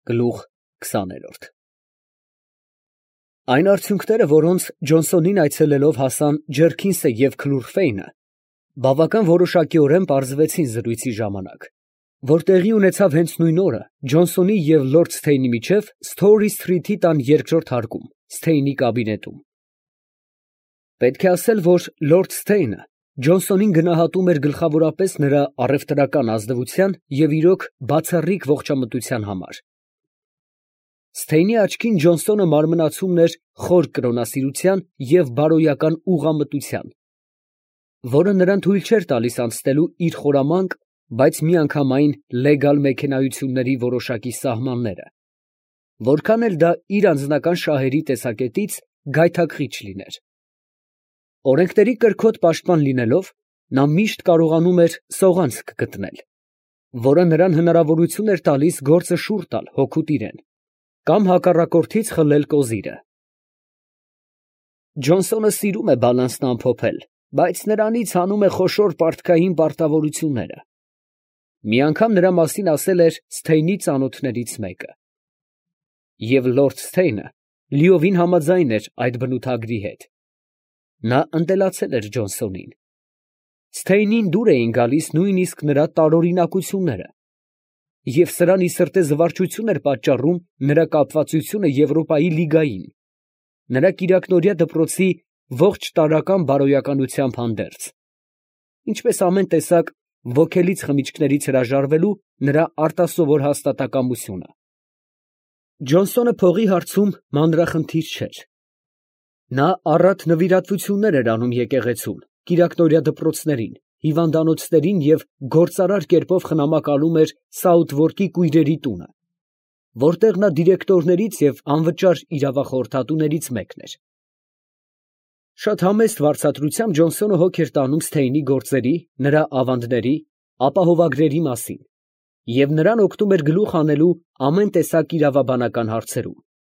Գլուխ 20-րդ Այն արդյունքները, որոնց Ջոնսոնին այցելելով հասան Ջերքինսը և Քլուրֆեյնը, բավական որոշակիորեն պարզվեցին զրույցի ժամանակ, որ տեղի ունեցավ հենց նույն օրը Ջոնսոնի և լորդ Սթեյնի միջև Սթորի Սթրիթի տան երկրորդ հարկում, Սթեյնի կաբինետում։ Պետք է ասել, որ լորդ Սթեյնը Ջոնսոնին գնահատում էր գլխավորապես նրա առևտրական ազնվության և իրոք բացառիկ ողջամտության համար։ Սթեյնի աչքին Ջոնսոնը մարմնացումն էր խոր կրոնասիրության և բարոյական ուղղամտության, որը նրան թույլ չէր տալիս անցնելու իր խորամանկ, բայց միանգամայն լեգալ մեքենայությունների որոշակի սահմանները, որքան էլ դա իր անձնական շահերի տեսակետից գայթակղիչ լիներ։ Օրենքների կրքոտ պաշտպան լինելով, նա միշտ կարողանում էր սողանցք գտնել, որը նրան հնարավորություն էր տալիս գործը շուռ տալ հօգուտ իրեն, կամ հակառակորդից խլել կոզիրը։ Ջոնսոնը սիրում է բալանսն ամփոփել, բայց նրանից հանում է խոշոր պարտքային պարտավորությունները։ Մի անգամ նրա մասին ասել էր Սթեյնի ծանոթներից մեկը։ Եվ լորդ Սթեյնը լիովին համաձայն էր այդ բնութագրի հետ։ Նա ընտելացել էր Ջոնսոնին։ Սթեյնին դուր էին գալիս նույնիսկ նրա տարօրինակությունները, և սրան ի սրտե զվարճություն էր պատճառում նրա կապվածությունը Եվրոպայի լիգային, նրա կիրակնօրյա դպրոցի ողջ տարրական բարոյականությամբ հանդերձ, ինչպես ամեն տեսակ ոգելից խմիչքներից հրաժարվելու նրա արտասովոր հաստատակամությունը։ Ջոնսոնը փողի հարցում մանրախնդիր չէր։ Նա առատ նվիրատվություններ էր անում եկեղեցուն, կիրակնօրյա դպրոցներին, հիվանդանոցներին և գործարար կերպով խնամակալում էր Սաութվորկի կույրերի տունը, որտեղ նա դիրեկտորներից և անվճար իրավախորհրդատուներից մեկն էր։ Շատ համեստ վարձատրությամբ Ջոնսոնը հոգ էր տանում Սթեյնի գործերի, նրա ավանդների, ապահովագրերի մասին և նրան օգնում էր գլուխ հանելու ամեն տեսակ իրավաբանական հարցերում։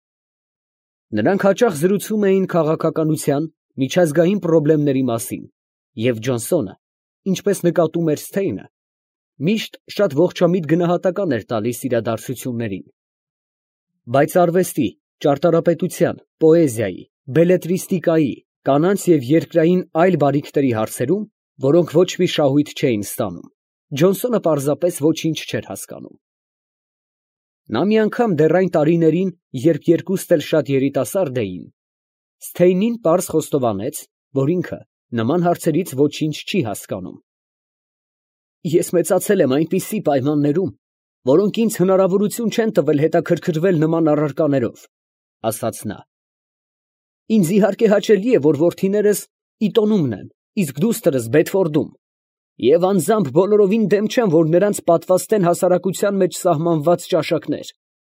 Նրանք հաճախ զրուցում էին քաղաքականության, միջազգային պրոբլեմների մասին, և Ջոնսոնը, ինչպես նկատում էր Սթեյնը, միշտ շատ ողջամիտ գնահատական էր տալիս իրադարձություններին։ Բայց արվեստի, ճարտարապետության, պոեզիայի, բելետրիստիկայի, կանանց և երկրային այլ բարիքների հարցերում, որոնք ոչ մի շահույթ չէին ստանում, Ջոնսոնը պարզապես ոչինչ չէր հասկանում։ Նա մի անգամ դեռ այն տարիներին, երբ երկուստ էլ շատ երիտասարդ էին, Սթեյնին պարզ խոստովանեց, որ ինքը նման հարցերից ոչինչ չի հասկանում։ «Ես մեծացել եմ այնպիսի պայմաններում, որոնք ինձ հնարավորություն չեն տվել հետաքրքրվել նման առարկաներով», ֊ ասաց նա։ «Ինձ իհարկե հաճելի է, որ որդիներս Իտոնումն են, իսկ դուստրս Բեդֆորդում, և անձամբ բոլորովին դեմ չեմ, որ նրանց պատվաստեն հասարակության մեջ սահմանված ճաշակներ։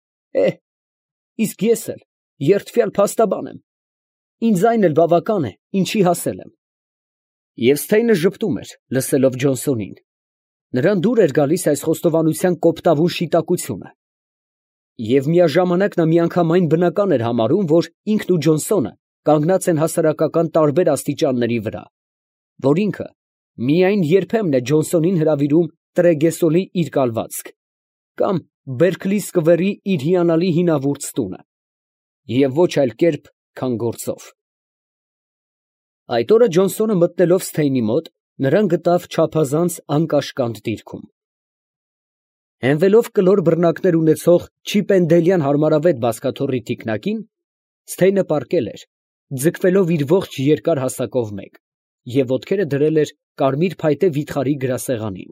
Իսկ ես էլ երդվյալ փաստաբան եմ. ինձ այն էլ բավական է, ինչի հասել եմ»։ Եվ Սթեյնը ժպտում էր, լսելով Ջոնսոնին։ Նրան դուր էր գալիս այս խոստովանության կոպտավուն շիտակությունը։ Եվ միաժամանակ նա միանգամայն բնական էր համարում, որ ինքն ու Ջոնսոնը կանգնած են հասարակական տարբեր աստիճանների վրա, որ ինքը միայն երբեմն է Ջոնսոնին հրավիրում Տրեգեսոլի իր կալվածք, կամ Բերքլի սկվերի իր հիանալի հինավուրց տունը, և ոչ այլ կերպ, քան գործով։ Այդ օրը Ջոնսոնը մտնելով Սթեյնի մոտ, նրան գտավ չափազանց անկաշկանդ դիրքում։ Հենվելով կլոր բռնակներ ունեցող չիպենդելյան հարմարավետ բազկաթոռի թիկնակին, Սթեյնը պառկել էր, ձգվելով իր ողջ երկար հասակով մեկ, և ոտքերը դրել էր կարմիր փայտե վիթխարի գրասեղանին։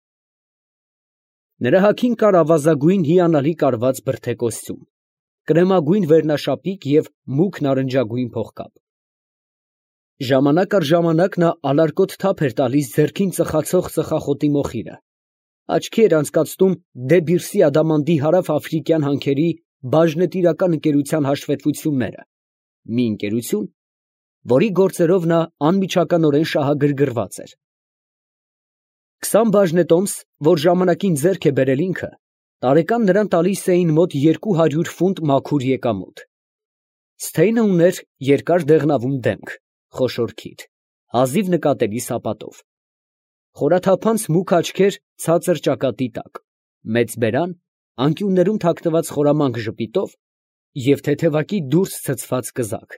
Նրա հագին կար ավազագույն հիանալի կարված բրդե կոստյում, կրեմագույն վերնաշապիկ և մուգ նարնջագույն փողկապ։ Ժամանակ առ ժամանակ նա ալարկոտ թափ էր տալիս ձեռքին ծխացող ծխախոտի մոխիրը, աչքի էր անցկացնում Դե Բիրսի հարավ֊աֆրիկյան հանքերի բաժնետիրական ընկերության հաշվետվությունները, մի ընկերություն, որի գործերով նա անմիջականորեն շահագրգռված էր։ 20 բաժնետոմս, որ ժամանակին ձեռք է բերել ինքը, տարեկան նրան տալիս էին մոտ 200 ֆունտ մաքուր եկամուտ։ Սթեյնը ուներ երկար դեղնավուն դեմք, խոշոր քիթ, հազիվ նկատելի սապատով, խորաթափանց մուգ աչքեր ցածր ճակատի տակ, մեծ բերան անկյուններում թաքնված խորամանկ ժպիտով և թեթևակի դուրս ցցված կզակ։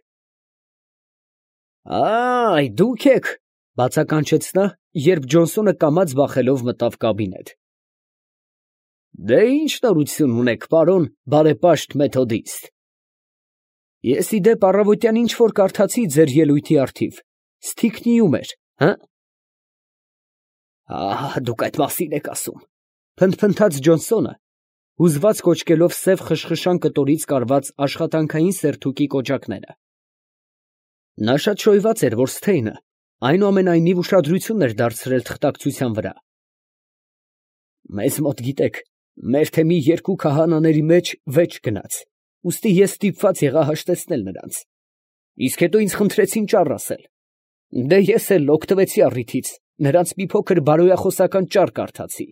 «Այ, դուք եք», ֊ բացականչեց նա, երբ Ջոնսոնը կամաց վախելով մտավ կաբինետ։ «Դե ի՞նչ նորություն ունեք, պարոն բարեպաշտ մեթոդիստ»։ Ես ի դեպ առավոտյան ինչ որ կարդացի ձեր ելույթի առթիվ, սթիքնիում էր, հը՞։ Դուք այդ մասին եք ասում, ֊ փնթփնթաց Ջոնսոնը, հուզված կոչկելով սև խշխշան կտորից կարված աշխատանքային սերթուկի կոճակները։ Նա շատ շոյված էր, որ Սթեյնը այնուամենայնիվ ուշադրություն էր դարձրել թղթակցության վրա։ Մեզ մոտ, գիտեք, մեր թեմի երկու քահանաների մեջ վեճ գնաց, ուստի ես ստիպված եղա հաշտեցնել նրանց, իսկ հետո ինձ խնդրեցին ճառ ասել։ Դե ես էլ օգտվեցի առիթից, նրանց մի փոքր բարոյախոսական ճառ կարդացի։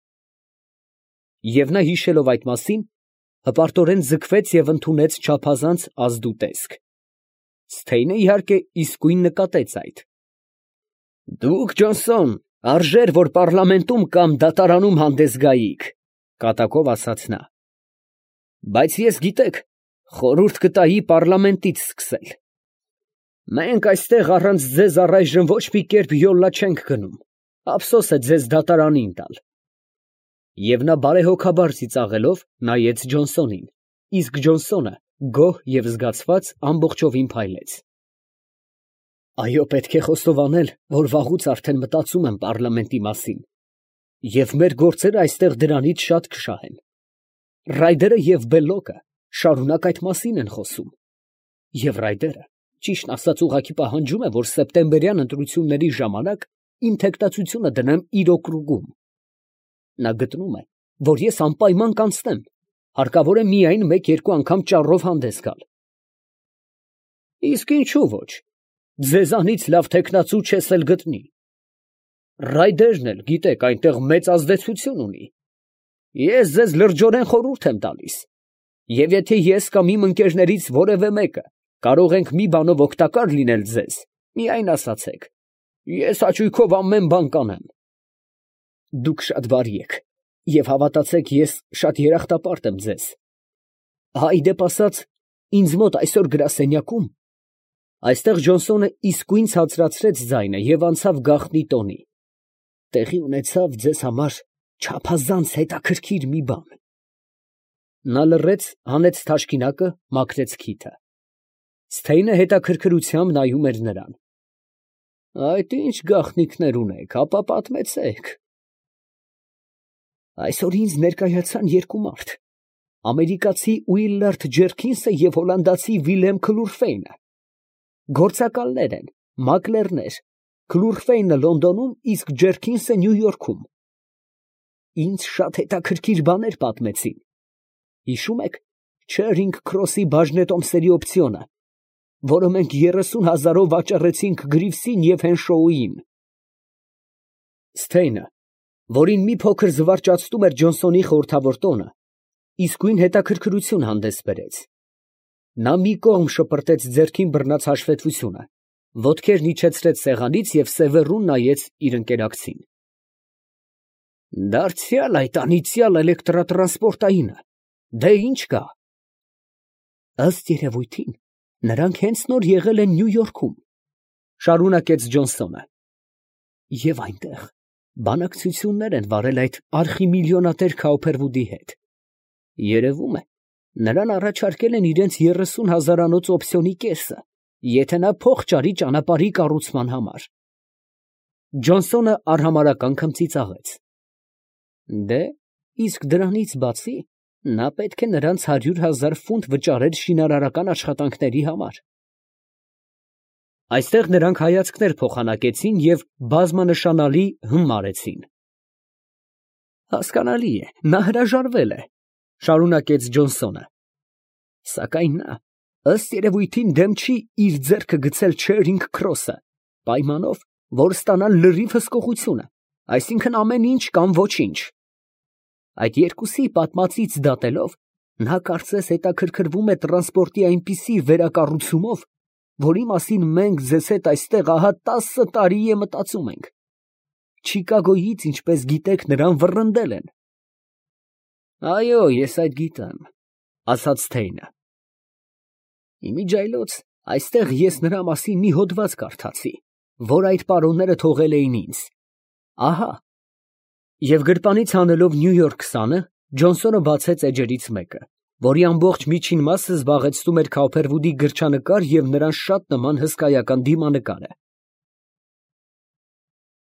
Եվ նա հիշելով այդ մասին, հպարտորեն ձգվեց և ընդունեց չափազանց ազդու տեսք։ Սթեյնը, իհարկե, իսկույն նկատեց այդ։ Դուք, Ջոնսոն, արժեր, որ պառլամենտում կամ դատարանում հանդես գայիք, ֊ կատակով ասաց նա։ Բայց ես, գիտեք, խորհուրդ կտայի պառլամենտից սկսել։ Մենք այստեղ առանց ձեզ առայժմ ոչ մի կերպ յոլլա չենք գնում, ափսոս է ձեզ դատարանին տալ։ Եվ նա բարեհոգաբար ծիծաղելով նայեց Ջոնսոնին, իսկ Ջոնսոնը, գոհ և զգացված, ամբողջովին փայլեց։ Այո, պետք է խոստովանել, որ վաղուց արդեն մտածում եմ պառլամենտի մասին, և մեր գործերը այստեղ դրանից շատ կշահեն։ Ռայդերը և Բելլոկը շարունակ այդ մասին են խոսում, և Ռայդերը, ճիշտն ասած, ուղղակի պահանջում է, որ սեպտեմբերյան ընտրությունների ժամանակ իմ թեկնածությունը դնեմ իր օկրուգում։ Նա գտնում է, որ ես անպայման կանցնեմ, հարկավոր է միայն մեկ-երկու անգամ ճառով հանդես գալ։ Իսկ ինչու ոչ, ձեզանից լավ թեկնածու չես էլ գտնի։ Ռայդերն էլ, գիտեք, այնտեղ մեծ ազդեցություն ունի։ Ես ձեզ լրջորեն խորհուրդ եմ տալիս, և եթե ես կամ իմ ընկերներից որևէ մեկը կարող ենք մի բանով օգտակար լինել ձեզ, միայն ասացեք, ես հաճույքով ամեն բան կանեմ։ Դուք շատ բարի եք, և հավատացեք, ես շատ երախտապարտ եմ ձեզ։ Ի դեպ ասած, ինձ մոտ այսօր գրասենյակում, այստեղ Ջոնսոնը իսկույն ցածրացրեց ձայնը և անցավ գաղտնի տոնի, տեղի ունեցավ ձեզ համար չափազանց հետաքրքիր մի բան։ Նա լռեց, հանեց թաշկինակը, մաքրեց քիթը։ Սթեյնը հետաքրքրությամբ նայում էր նրան։ Այդ ինչ գաղտնիքներ ունեք, հապա պատմեցեք։ Այսօր ինձ ներկայացան երկու մարդ, ամերիկացի Ուիլլարդ Ջերքինսը և հոլանդացի Վիլեմ Քլուրֆեյնը։ Գործակալներ են, մակլերներ, Քլուրֆեյնը Լոնդոնում, իսկ Ջերքինսը Նյու Յորքում։ Ինձ շատ հետաքրքիր բաներ պատմեցին։ Հիշում եք Չերինգ Քրոսի բաժնետոմսերի օպցիոնը, որը մենք 30,000-ով վաճառեցինք Գրիվսին և Հենշոուին։ Սթեյնը, որին մի փոքր զվարճացնում էր Ջոնսոնի խորհրդավոր տոնը, իսկույն հետաքրքրություն հանդես բերեց։ Նա մի կողմ շպրտեց ձեռքին բռնած հաշվետվությունը, ոտքերն իջեցրեց սեղանից և սևեռուն նայեց իր ընկերակցին։ Դարձյալ այդ անիծյալ էլեկտրատրանսպորտայինը, դե ինչ կա։ Ըստ երևույթին, նրանք հենց նոր եղել են Նյու Յորքում, շարունակեց Ջոնսոնը, և այնտեղ բանակցություններ են վարել այդ արխիմիլիոնատեր Քաուփերվուդի հետ։ Երևում է, նրան առաջարկել են իրենց 30,000-անոց օպցիոնի կեսը, եթե նա փող ճարի ճանապարհի կառուցման համար։ Ջոնսոնը արհամարհական քմծիծաղեց։ Դե, իսկ դրանից բացի, նա պետք է նրանց 100,000 ֆունտ վճարեր շինարարական աշխատանքների համար։ Այստեղ նրանք հայացքներ փոխանակեցին և բազմանշանալի հմ արեցին։ Հասկանալի է, նա հրաժարվել է, շարունակեց Ջոնսոնը, սակայն նա, ըստ երևույթին, դեմ չի իր ձեռքը գցել Չերինգ Քրոսը, պայմանով, որ ստանա լրիվ հսկողությունը, այսինքն ամեն ինչ կամ ոչինչ։ Այդ երկուսի պատմածից դատելով, նա կարծես հետաքրքրվում է տրանսպորտի այնպիսի վերակառուցումով, որի մասին մենք ձեզ հետ այստեղ ահա 10 տարի է մտածում ենք։ Չիկագոյից, ինչպես գիտեք, նրան վռնդել են։ Այո, ես այդ գիտեմ, ասաց Թեյնը։ Իմիջայլոց, այստեղ ես նրա մասին մի հոդված կարդացի, որ այդ պարոնները թողել էին ինձ։ Ահա։ Եվ գրպանից հանելով Նյու Յորք 20-ը, Ջոնսոնը բացեց էջերից մեկը, որի ամբողջ միջին մասը զբաղեցնում էր Քոփերվուդի գրչանկար և նրան շատ նման հսկայական դիմանկարը։